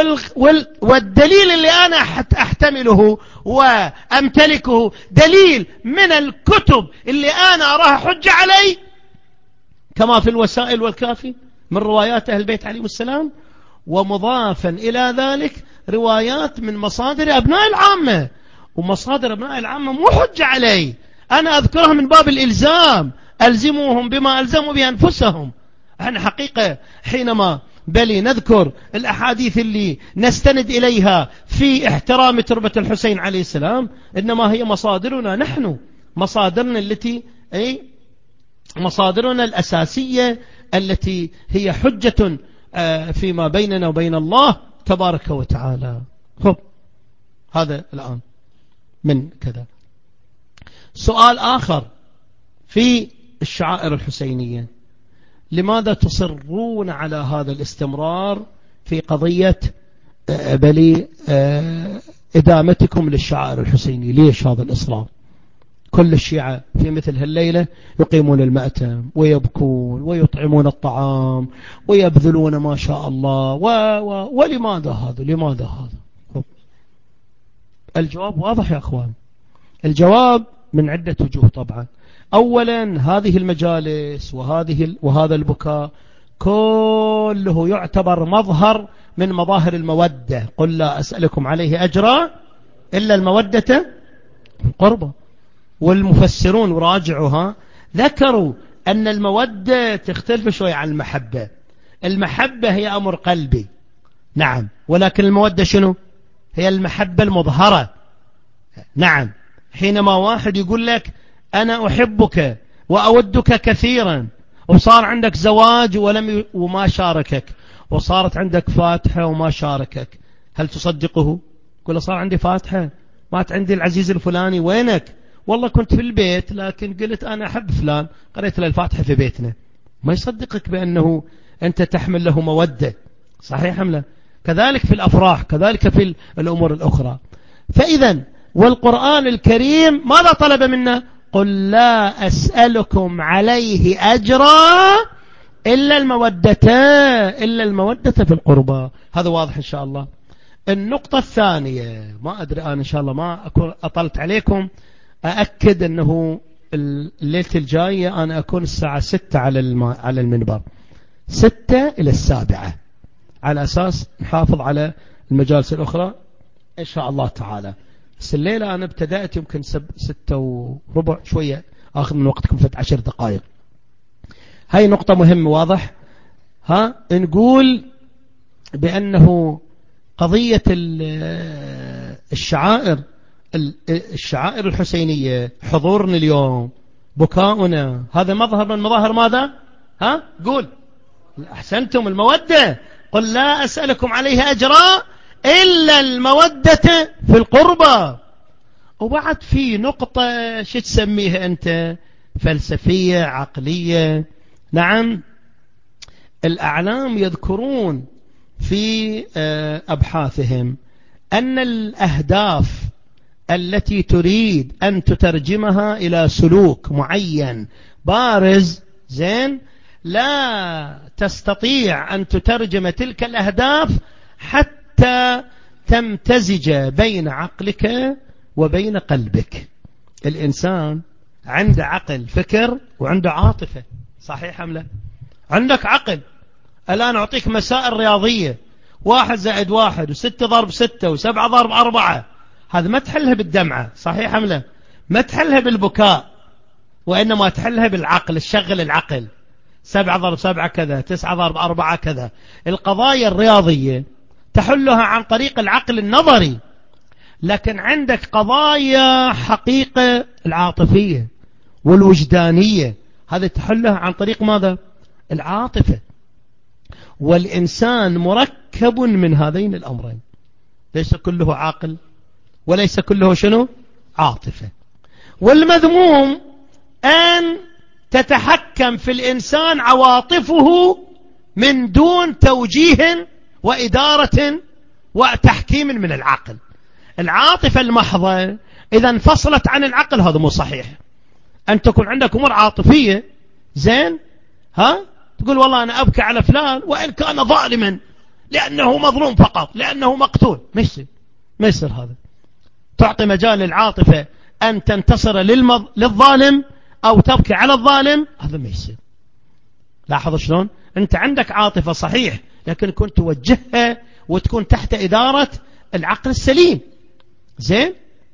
Speaker 1: والدليل اللي أنا أحتمله وأمتلكه دليل من الكتب اللي أنا أراها حجة علي، كما في الوسائل والكافي من روايات أهل البيت عليهم السلام، ومضافا إلى ذلك روايات من مصادر أبناء العامة. ومصادر أبناء العامة مو حجة علي، أنا أذكرها من باب الإلزام، ألزموهم بما ألزموا بأنفسهم. احنا حقيقة حينما بل نذكر الأحاديث اللي نستند إليها في احترام تربة الحسين عليه السلام، إنما هي مصادرنا نحن، مصادرنا التي مصادرنا الأساسية التي هي حجة فيما بيننا وبين الله تبارك وتعالى. خب، هذا الآن من كذا. سؤال آخر في الشعائر الحسينية: لماذا تصرون على هذا الاستمرار في قضية بلي إدامتكم للشعائر الحسينية؟ ليش هذا الإصرار؟ كل الشيعة في مثل هالليلة يقيمون المأتم ويبكون ويطعمون الطعام ويبذلون ما شاء الله ولماذا هذا؟ لماذا هذا؟ الجواب واضح يا أخوان. الجواب من عدة وجوه طبعا. أولا، هذه المجالس وهذا البكاء كله يعتبر مظهر من مظاهر المودة. قل لا أسألكم عليه أجرا إلا المودة القربى. والمفسرون وراجعوها ذكروا أن المودة تختلف شوي عن المحبة. المحبة هي أمر قلبي، نعم، ولكن المودة شنو؟ هي المحبة المظهرة. نعم، حينما واحد يقول لك أنا أحبك وأودك كثيرا، وصار عندك زواج وما شاركك، وصارت عندك فاتحة وما شاركك، هل تصدقه؟ قل صار عندي فاتحة، مات عندي العزيز الفلاني، وينك؟ والله كنت في البيت لكن قلت أنا أحب فلان، قريت له الفاتحة في بيتنا. ما يصدقك بأنه أنت تحمل له مودة، صحيح أم لا؟ كذلك في الأفراح، كذلك في الأمور الأخرى. فإذا والقرآن الكريم ماذا طلب منا؟ قل لا أسألكم عليه أجرا إلا المودة في القربى. هذا واضح إن شاء الله. النقطة الثانية، ما أدري أنا إن شاء الله ما أكون أطلت عليكم، أأكد أنه الليلة الجاية أنا أكون الساعة 6 على المنبر، 6 إلى 7، على أساس نحافظ على المجالس الأخرى إن شاء الله تعالى. بس الليلة أنا ابتدأت يمكن 6:15 شوية، آخذ من وقتكم 10 دقائق. هاي نقطة مهمة. واضح؟ نقول بأنه قضية الشعائر الحسينية، حضورنا اليوم، بكاؤنا، هذا مظهر من مظاهر ماذا؟ قول. أحسنتم، المودة. قل لا أسألكم عليها أجرا إلا المودة في القربى. وبعد في نقطة شو تسميها أنت؟ فلسفية عقلية. نعم، الأعلام يذكرون في أبحاثهم أن الأهداف التي تريد أن تترجمها إلى سلوك معين بارز، زين، لا تستطيع أن تترجم تلك الأهداف حتى تمتزج بين عقلك وبين قلبك. الإنسان عنده عقل، فكر، وعنده عاطفة، صحيح أم لا؟ عندك عقل، الآن أعطيك مسائل رياضية، 1+1 و6+6 و7+4، هذا ما تحلها بالدمعة، صحيح أم لا؟ ما تحلها بالبكاء، وإنما تحلها بالعقل. تشغل العقل، 7+7 كذا، 9+4 كذا. القضايا الرياضية تحلها عن طريق العقل النظري، لكن عندك قضايا حقيقة العاطفية والوجدانية، هذا تحلها عن طريق ماذا؟ العاطفة. والإنسان مركب من هذين الأمرين، ليس كله عاقل وليس كله شنو؟ عاطفة. والمذموم أن تتحكم في الإنسان عواطفه من دون توجيه وإدارة وتحكيم من العقل. العاطفة المحضة إذا انفصلت عن العقل هذا مو صحيح. أن تكون عندك أمور عاطفية، زين، تقول والله أنا أبكي على فلان وإن كان ظالما، لأنه مظلوم فقط، لأنه مقتول. ما يصير هذا. تعطي مجال للعاطفة أن تنتصر للظالم أو تبكي على الظالم، هذا ما يصير. لاحظ شلون؟ أنت عندك عاطفة صحيح، لكن كنت توجهها وتكون تحت إدارة العقل السليم، زين.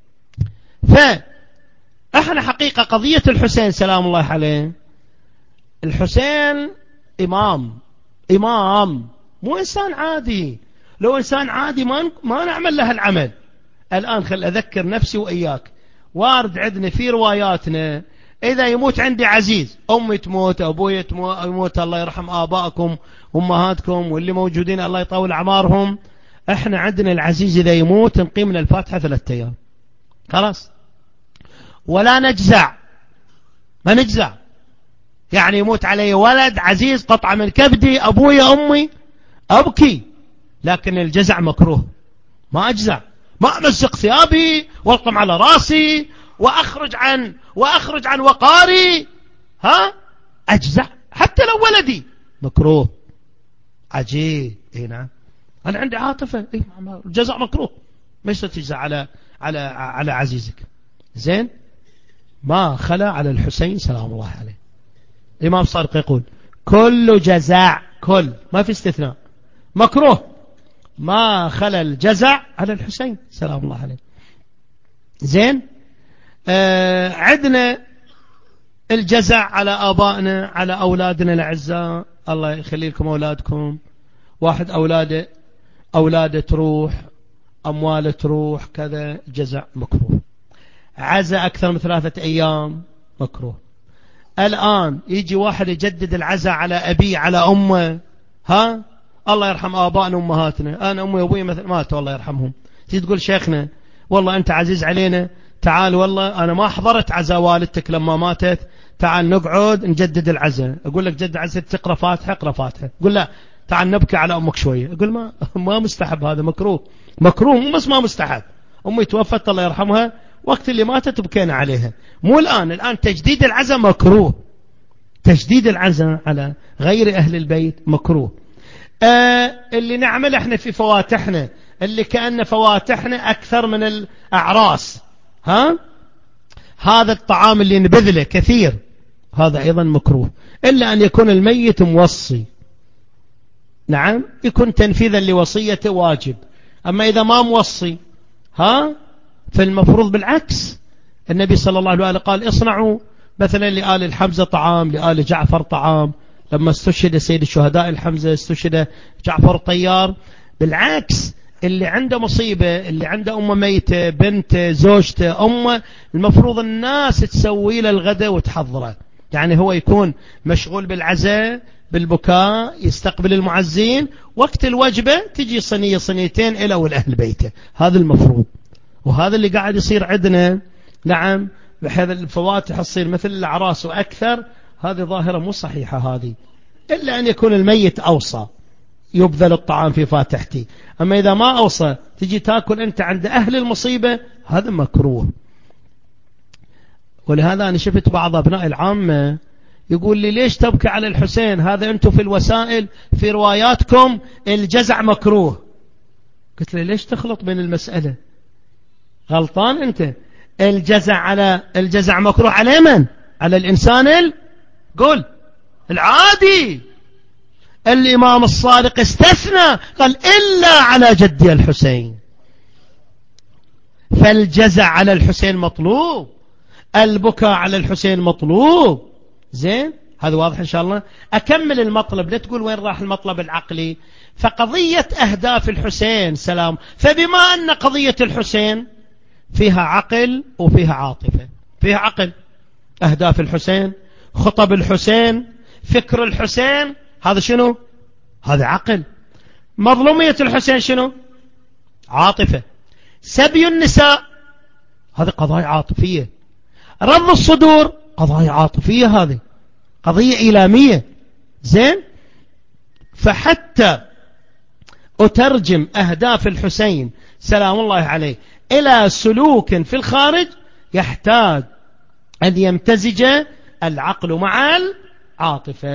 Speaker 1: فإحنا حقيقة قضية الحسين سلام الله عليه، الحسين إمام، مو إنسان عادي. لو إنسان عادي ما نعمل له العمل. الآن خل أذكر نفسي وإياك، وارد عندنا في رواياتنا إذا يموت عندي عزيز، أمي تموت، أبوي يموت، الله يرحم آبائكم أمهاتكم واللي موجودين الله يطول أعمارهم، إحنا عندنا العزيز إذا يموت نقيم من الفاتحة 3 أيام خلاص، ولا نجزع، ما نجزع. يعني يموت علي ولد عزيز، قطعة من كبدي، أبوي أمي، أبكي، لكن الجزع مكروه. ما أجزع، ما أمزق ثيابي والقم على راسي وأخرج عن وقاري، أجزع حتى لو ولدي، مكروه. عجيب. نعم، أنا عندي عاطفة، الجزع مكروه، ما يصير تجزع على عزيزك، زين. ما خلا على الحسين سلام الله عليه. الإمام الصادق يقول كل جزع، كل ما في استثناء، مكروه، ما خلا الجزع على الحسين سلام الله عليه، زين. عندنا الجزع على آبائنا، على أولادنا الأعزاء، الله يخلي لكم أولادكم. واحد أولاده تروح، أمواله تروح، كذا، جزع مكروه. عزا أكثر من 3 أيام مكروه. الآن يجي واحد يجدد العزاء على أبي، على أمه، الله يرحم آبائنا وأمهاتنا. أنا أمي وأبوي ماتوا الله يرحمهم، تقول شيخنا والله أنت عزيز علينا، تعال والله أنا ما حضرت عزاء والدتك لما ماتت، تعال نقعد نجدد العزاء. أقول لك جدد عزاء، تقرأ فاتحة، اقرأ فاتحة. أقول لا، تعال نبكي على أمك شوية. أقول ما مستحب، هذا مكروه، مو بس ما مستحب. أمي توفت الله يرحمها، وقت اللي ماتت بكينا عليها، مو الآن تجديد العزاء مكروه. تجديد العزاء على غير أهل البيت مكروه. اللي نعمل احنا في فواتحنا، اللي كأن فواتحنا أكثر من الأعراس، هذا الطعام اللي نبذله كثير، هذا أيضا مكروه، إلا أن يكون الميت موصي، نعم، يكون تنفيذا لوصيته واجب. أما إذا ما موصي، فالمفروض بالعكس. النبي صلى الله عليه وآله قال اصنعوا مثلا لآل الحمزة طعام، لآل جعفر طعام، لما استشهد سيد الشهداء الحمزة، استشهد جعفر الطيار. بالعكس، اللي عنده مصيبة، اللي عنده أمه ميتة، بنت، زوجته، أمه، المفروض الناس تسوي له الغداء وتحضره. يعني هو يكون مشغول بالعزاء، بالبكاء، يستقبل المعزين، وقت الوجبة تجي صينية صينيتين إلى والأهل بيته. هذا المفروض، وهذا اللي قاعد يصير عندنا. نعم، بحيث الفواتح تصير مثل الأعراس وأكثر. هذه ظاهرة مو صحيحة هذه، إلا أن يكون الميت أوصى يبذل الطعام في فاتحتي. أما إذا ما أوصى تجي تأكل أنت عند أهل المصيبة، هذا مكروه. ولهذا أنا شفت بعض أبناء العامة يقول لي ليش تبكي على الحسين؟ هذا أنتم في الوسائل في رواياتكم الجزع مكروه. قلت له ليش تخلط بين المسألة؟ غلطان أنت. الجزع مكروه على من؟ على الإنسان قول العادي. الإمام الصادق استثنى، قال إلا على جدي الحسين. فالجزع على الحسين مطلوب، البكاء على الحسين مطلوب. زين، هذا واضح إن شاء الله. أكمل المطلب، لا تقول وين راح المطلب العقلي. فقضية أهداف الحسين سلام، فبما أن قضية الحسين فيها عقل وفيها عاطفة. فيها عقل، أهداف الحسين، خطب الحسين، فكر الحسين، هذا شنو؟ هذا عقل. مظلومية الحسين شنو؟ عاطفة. سبي النساء، هذه قضايا عاطفية. رض الصدور، قضايا عاطفية، هذه قضية إيلامية. زين، فحتى أترجم أهداف الحسين سلام الله عليه إلى سلوك في الخارج، يحتاج أن يمتزج العقل مع العاطفة،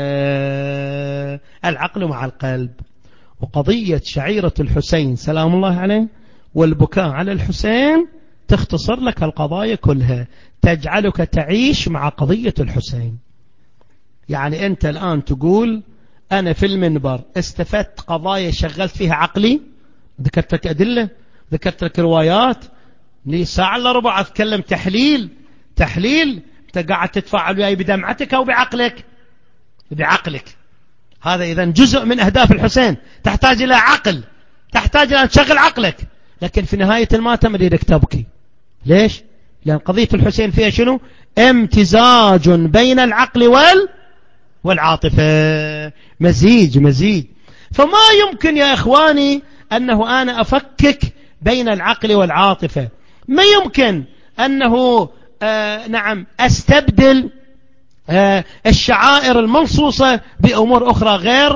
Speaker 1: العقل مع القلب. وقضية شعيرة الحسين سلام الله عليه والبكاء على الحسين تختصر لك القضايا كلها، تجعلك تعيش مع قضية الحسين. يعني أنت الآن تقول أنا في المنبر استفدت قضايا شغلت فيها عقلي، ذكرت لك أدلة، ذكرت لك روايات، لي ساعة إلا ربع أتكلم تحليل. أنت قاعد تتفاعل وياي بدمعتك أو بعقلك؟ بعقلك. هذا إذن جزء من أهداف الحسين، تحتاج إلى عقل، تحتاج إلى أن تشغل عقلك. لكن في نهاية الماتم أريدك تبكي. ليش؟ لأن قضية الحسين فيها شنو؟ امتزاج بين العقل والعاطفة، مزيج. فما يمكن يا إخواني أنه أنا أفكك بين العقل والعاطفة. ما يمكن أنه نعم أستبدل الشعائر المنصوصة بأمور أخرى غير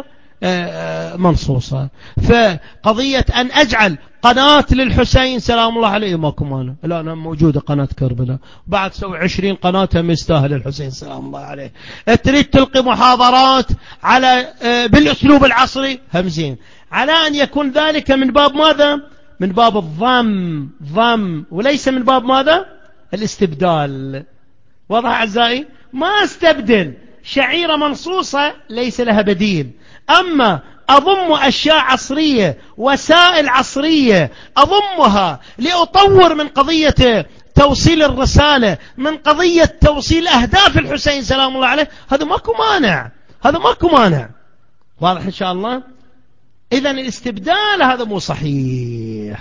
Speaker 1: منصوصة. فقضية أن أجعل قناة للحسين سلام الله عليه ماكو مانع، الآن موجودة قناة كربلاء، بعد سوي 20 قناة مستاهل الحسين سلام الله عليه. تريد تلقي محاضرات على بالأسلوب العصري همزين، على أن يكون ذلك من باب ماذا؟ من باب الضم وليس من باب ماذا؟ الاستبدال. واضح أعزائي؟ ما استبدل شعيرة منصوصة ليس لها بديل. أما أضم أشياء عصرية، وسائل عصرية أضمها لأطور من قضية توصيل الرسالة، من قضية توصيل أهداف الحسين سلام الله عليه، هذا ماكو مانع. واضح إن شاء الله؟ إذن الاستبدال هذا مو صحيح.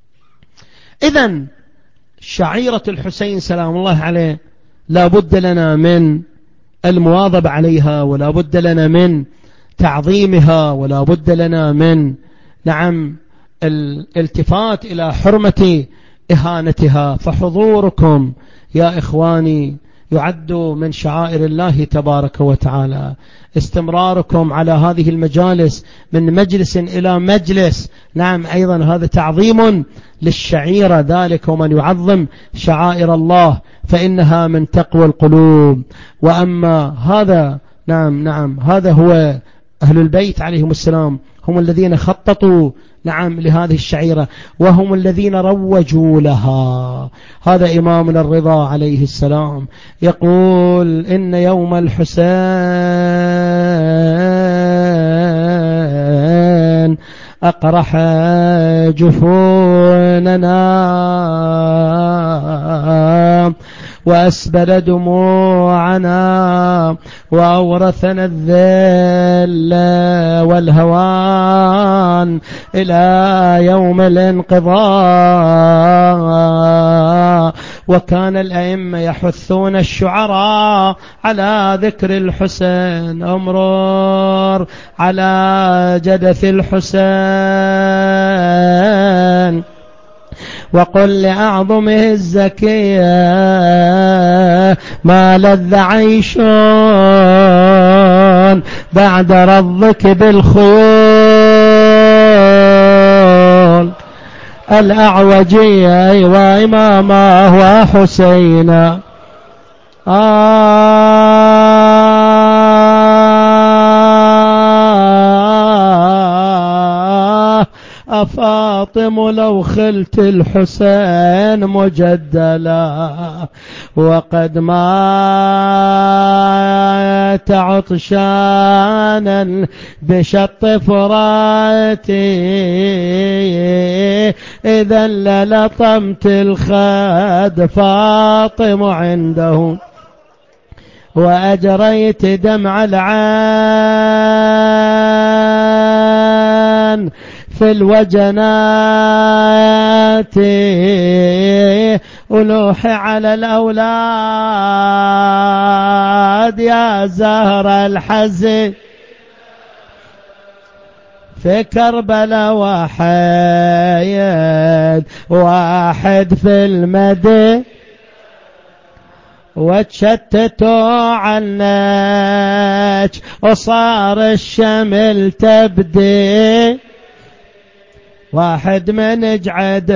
Speaker 1: إذن شعيرة الحسين سلام الله عليه لا بد لنا من المواظبة عليها، ولا بد لنا من تعظيمها، ولا بد لنا من نعم الالتفات إلى حرمة إهانتها. فحضوركم يا إخواني يعد من شعائر الله تبارك وتعالى. استمراركم على هذه المجالس من مجلس إلى مجلس، نعم أيضا هذا تعظيم للشعيرة ذلك. ومن يعظم شعائر الله فإنها من تقوى القلوب. وأما هذا نعم هذا هو أهل البيت عليهم السلام، هم الذين خططوا نعم لهذه الشعيرة، وهم الذين روجوا لها. هذا إمامنا الرضا عليه السلام يقول إن يوم الحسين أقرح جفوننا وأسبل دموعنا وأورثنا الذل والهوان إلى يوم الانقضاء. وكان الأئمة يحثون الشعراء على ذكر الحسين، أمرر على جدث الحسين وقل لأعظمه الزكية ما لذ عيش بعد رضك بالخيول الأعوجية وإمامه وحسينا. فاطم لو خلت الحسين مجدلا وقد مات عطشانا بشط فراتي إذا للطمت الخد فاطم عنده وأجريت دمع العين في الوجنات ألوح على الأولاد يا زهر الحزن في كربلاء واحد في المدينة وتشتتوا عنك وصار الشمل تبدي واحد من جعد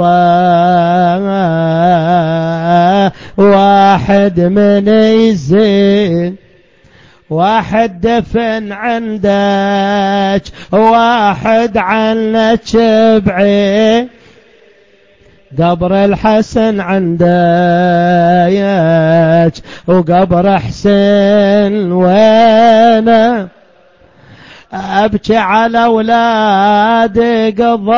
Speaker 1: قضاء واحد من يزين واحد دفن عندك واحد عنك بعيد قبر الحسن عندك وقبر حسين وينه أبكي على أولادي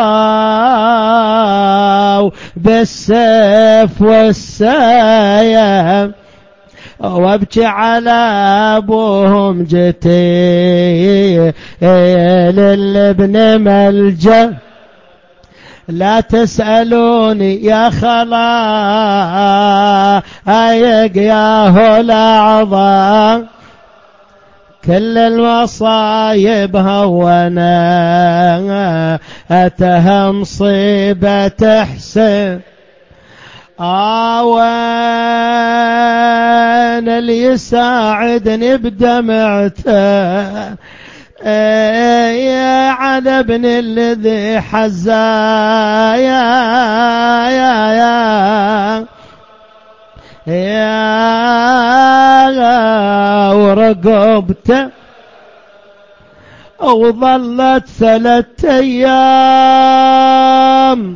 Speaker 1: قضاو بالسيف والسيف وابكي على أبوهم جتي للابن ملجأ لا تسألوني يا خلايق يا هالأعظام كل المصايب هونا أتها مصيبة حسين وين اللي يساعدني بدمعته يا على ابن الذي حزايا يا ورقبته وظلت 3 أيام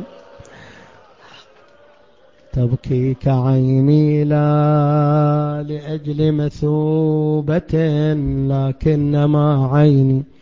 Speaker 1: تبكيك عيني لا لأجل مثوبة لكنما عيني